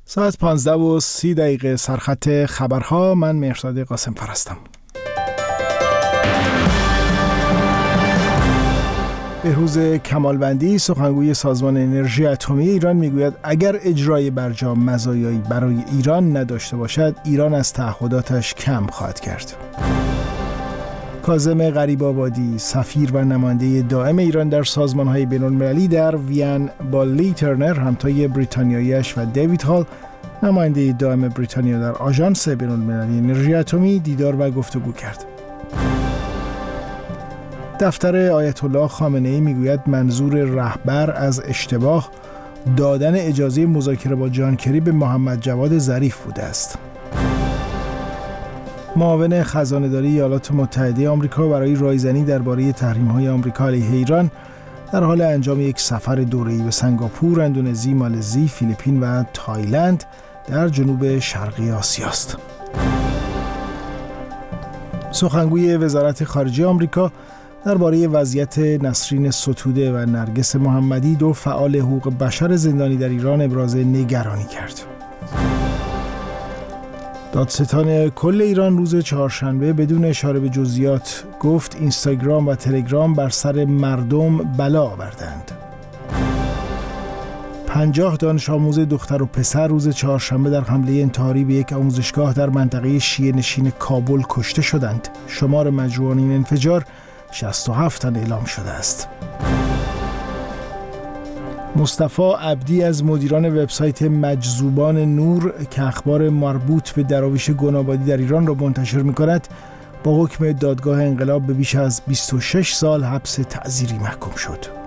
ساعت 15:30 سرخط خبرها. من مهرزاد قاسم هستم. بهروز کمالوندی سخنگوی سازمان انرژی اتمی ایران میگوید اگر اجرای برجام مزایایی برای ایران نداشته باشد، ایران از تعهداتش کم خواهد کرد. کاظم غریب‌آبادی، سفیر و نماینده دائم ایران در سازمان‌های بین‌المللی در وین، با لی ترنر همتای بریتانیایی‌اش و دیوید هال، نماینده دائم بریتانیا در آژانس بین‌المللی انرژی اتمی، دیدار و گفتگو کرد. دفتر آیت الله خامنه‌ای میگوید منظور رهبر از اشتباه دادن اجازه مذاکره با جان کری به محمد جواد ظریف بوده است. معاون خزانه‌داری ایالات متحده آمریکا برای رایزنی درباره تحریم‌های آمریکا علیه ایران در حال انجام یک سفر دوره‌ای به سنگاپور، اندونزی، مالزی، فیلیپین و تایلند در جنوب شرقی آسیا است. سخنگوی وزارت خارجه آمریکا درباره وضعیت نسرین ستوده و نرگس محمدی، دو فعال حقوق بشر زندانی در ایران، ابراز نگرانی کرد. دادستان کل ایران روز چهارشنبه بدون اشاره به جزئیات گفت اینستاگرام و تلگرام بر سر مردم بلا آوردند. 50 دانش آموز دختر و پسر روز چهارشنبه در حمله انتحاری به یک آموزشگاه در منطقه شیعه نشین کابل کشته شدند. شمار مجروحان این انفجار 67 تن اعلام شده است. مصطفی عبدی از مدیران وبسایت مجذوبان نور که اخبار مربوط به دراویش گنابادی در ایران را منتشر می‌کند، با حکم دادگاه انقلاب به بیش از 26 سال حبس تعزیری محکوم شد.